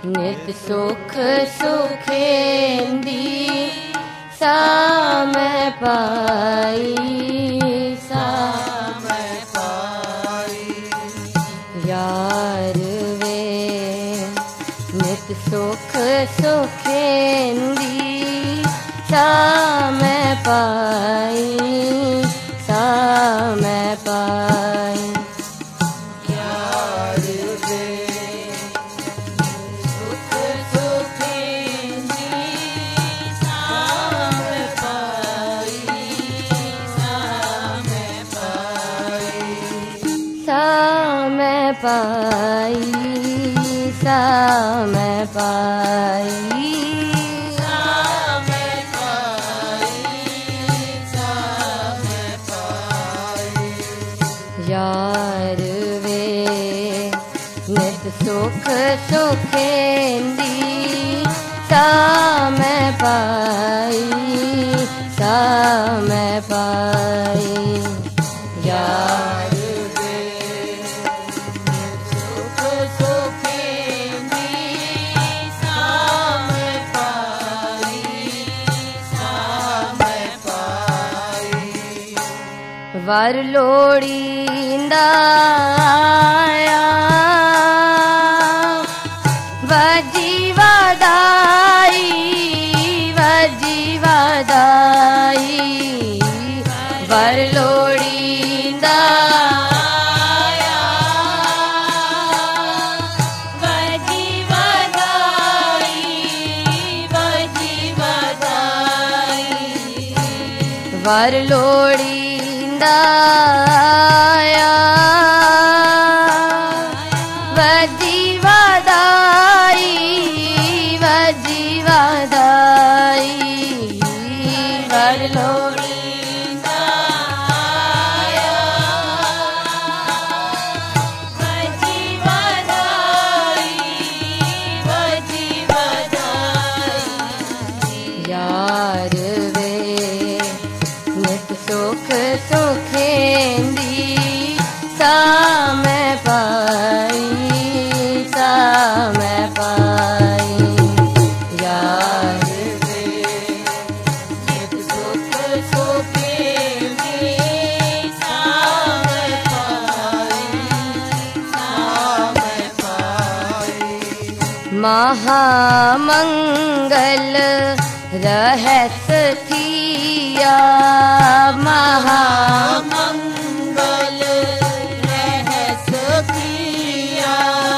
नित सुख सुखेंदी साम पाई साम पाई। यार वे नित सुख सुखेंदी साम पाई साम पाई। यार वे सुख सुखेंदी साम पाई साम पाई साम पाई साम पाई साम पाई। यार वे नित सुख सुखेंदी साम पाई साम पाई। यार वे नित सुख सुखेंदी साम पाई साम पाई। वर लोड़ींदा आया वजी वदाई वजी वदाई। वर लोड़ींदा आया वजी वदाई वजी वदाई। वर लोड़ींदा आया वजी वदाई वजी वदाई। वर लोड़ींदा आया वजी वदाई वजी वदाई। यार वे नित सुख सुखेंदी साम पाई साम पाई। यार वे नित सुख सुखेंदी साम पाई साम पाई। महामंगल रहस थिया महामंगल रहस थिया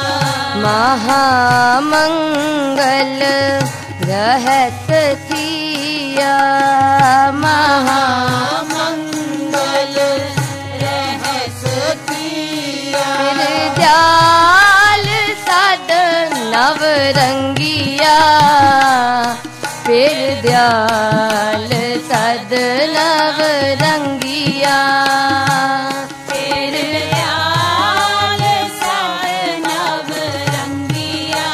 महामंगल रहस थिया महामंगल रहस थिया। दयाल सद नवरंगिया फिर दयाल सद नवरंगिया फिर दयाल सद नवरंगिया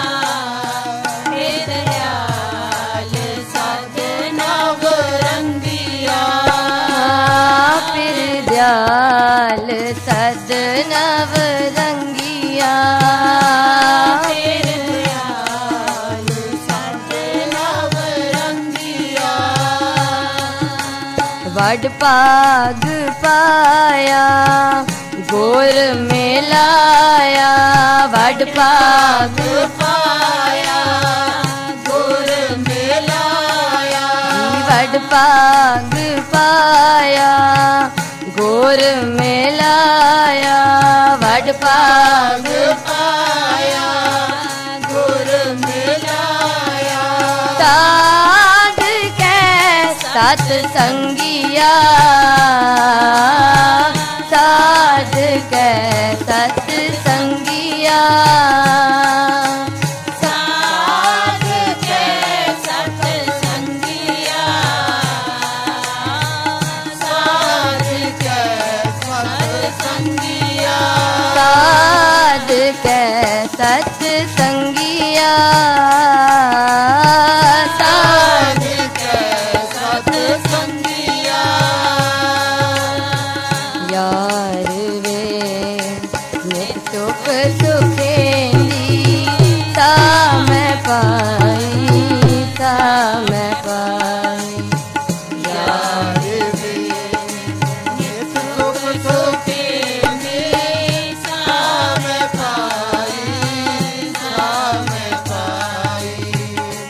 फिर दयाल सद नवरंगिया फिर दयाल सद नवरंगिया फिर दयाल सद नवरंगिया। वड पाग पाया गोर मिलाया वड पाग पाया गोर मिलाया वड पाग पाया गोर मिलाया वड पाग पाया गोर मिलाया। साध के सत संगिया साध के सत संगिया साध के सत संगिया साध के सत संगिया साध के सत संगिया साध के सत संगिया। यार वे नित सुख सुखेंदी सा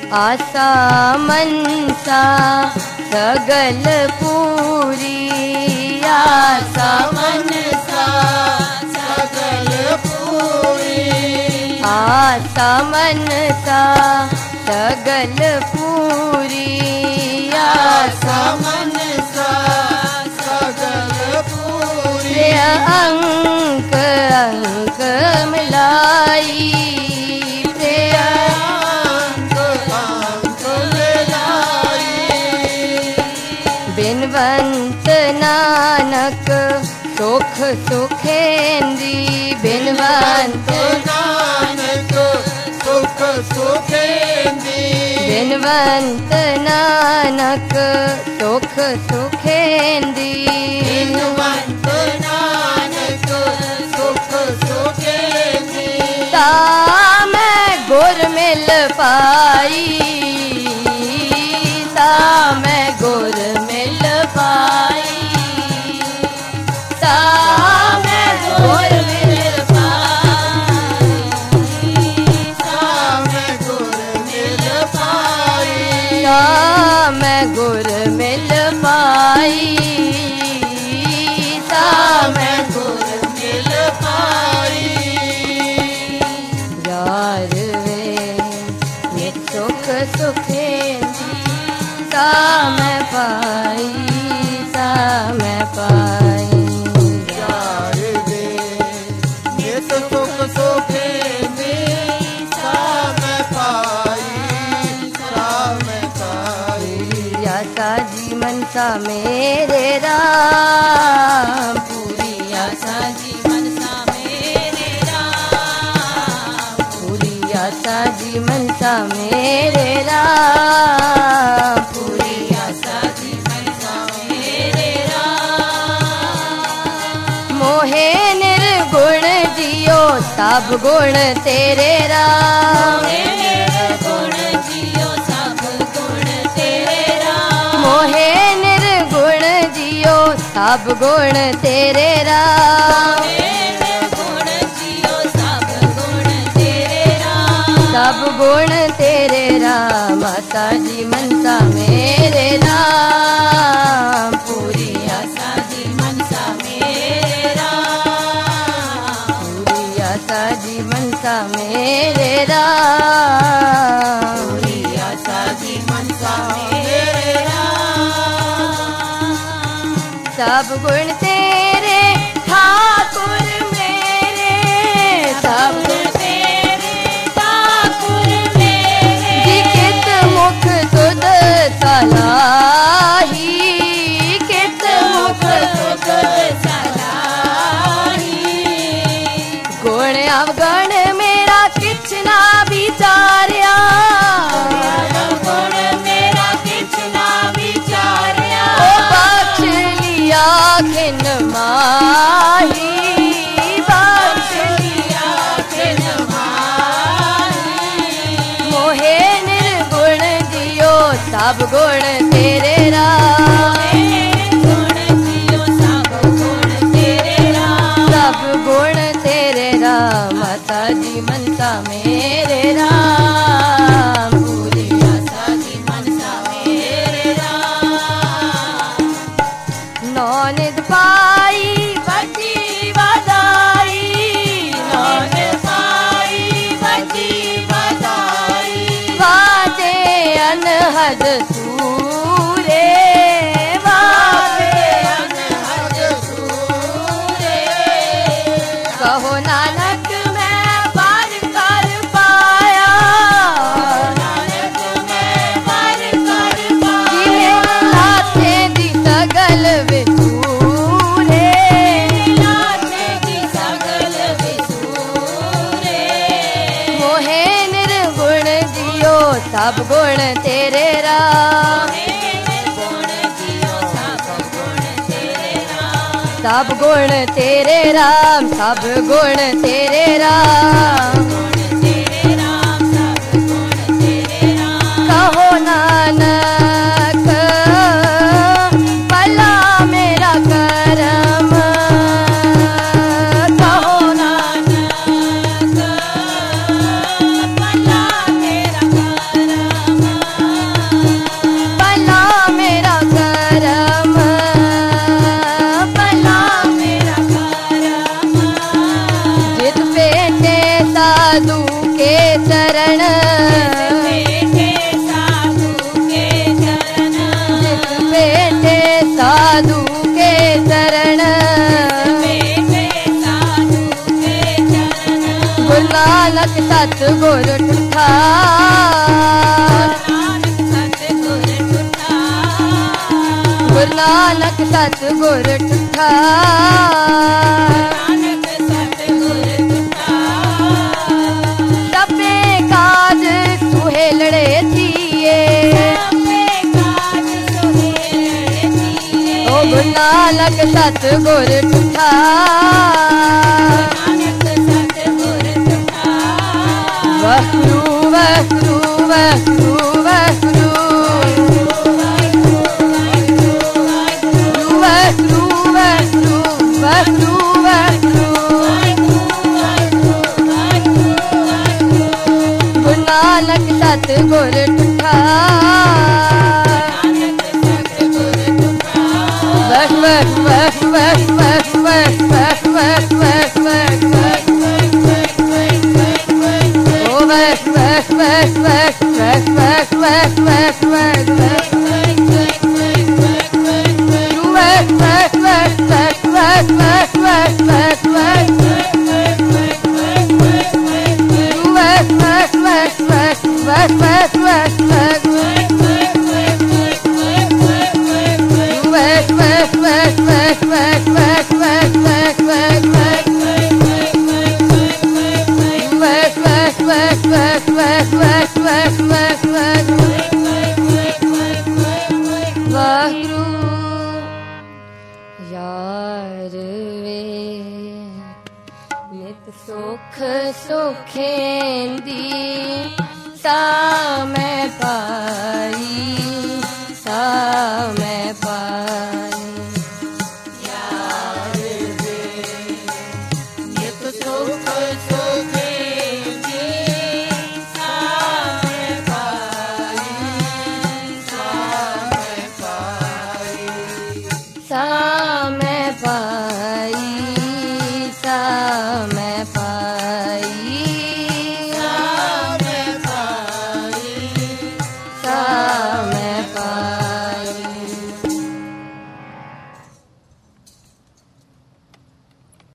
आसा मनसा सगल पूरी, आसा मनसा सगल पूरी, आसा मनसा सगल पूरी, आसा मनसा सगल पूरी। अंक अंक मिलाई, बिनवंत नानक सुख सुखेंदी, बिनवंत नानक सुख सुखेंदी, बिनवंत नानक सुख सुखेंदी, बिनवंत नानक सुख सुखेंदी। ता मैं गुर मिल पाई, ता मैं गुर मिल पाई, ता मैं गुर मिल पाई, ता मैं गुर मिल पाई, ता मैं गुर मिल पाई, ता मैं गुर मिल पाई। यार वे ये सुख सुखेंदी, ता मैं पाई, ता मैं पाई। यार वे नित सुख सुखेंदी, ता मैं पाई, ता मैं पाई। आसा जी मनसा मेरे राम, पूरी आसा जी मनसा मेरे राम, पूरी आसा जी मनसा मेरे राम, पूरी आसा जी मनसा मेरे राम। मोहे निर्गुण जियो सब गुण तेरे राम, मोहे निर्गुण जियो सब गुण तेरे राम, सब गुण तेरे राम। आसा जी मनसा मेरे राम, पूरी आसा जी मनसा मेरे राम, पूरी आसा जी मनसा मेरे राम, पूरी आसा जी मनसा मेरे राम। सब गुण तेरे ठाकुर मेरे, सब गुण तेरे ठाकुर मेरे, कित मुख तुद सलाही, कित मुख तुद सलाही। गुण अवगुण मेरा किछ ना विचारिया, गुण मेरा किछ ना विचारिया, ओ बख्श लिया खिन माही, बख्श लिया खिन माही। मोहे निर्गुण जियो सब गुण तेरे राम, सब गुण तेरे राम। आसा जी मनसा मेरे राम, पूरी आसा जी मनसा मेरे राम। नौनिद पाई बची बधाई, नौनिद पाई बची बधाई, वाजे अनहद सूरे, वाजे अनहद सूरे। कहो नानक मैं पार कर पाया, नानक मैं पार कर पाया, लाथे दी सगल विसूरे, लाथे दी सगल विसूरे। मोहे निर्गुण जियो सब गुण तेरे राम, सब गुण तेरे राम, सब गुण तेरे राम, कहो नानक भला मेरा करम, कहो नानक भला मेरा करम। के चरण, साधु के चरण, गुरु नानक सतगुर ठुठा, गुरु नानक सतगुर ठुठा, सबे काज सुहेलड़े थिए, गुरु नानक सतगुर ठुठा, वाहिगुरु वाहिगुरु वाहिगुरु वाहिगुरु, वाहिगुरु वाहिगुरु वाहिगुरु वाहिगुरु, गुरु नानक सतगुर ठुठा, वाह वाह वाह वाह वाह वाह वाह वाह वाह वाह, ओ वाह वाह वाह वाह वाह वाह वाह वाह वाह, वाह वाह वाह वाह वाह वाह वाह वाह, वाह वाह वाह वाह वाह वाह वाह, वाहिगुरु यार वे नित सुख सुखेंदी साम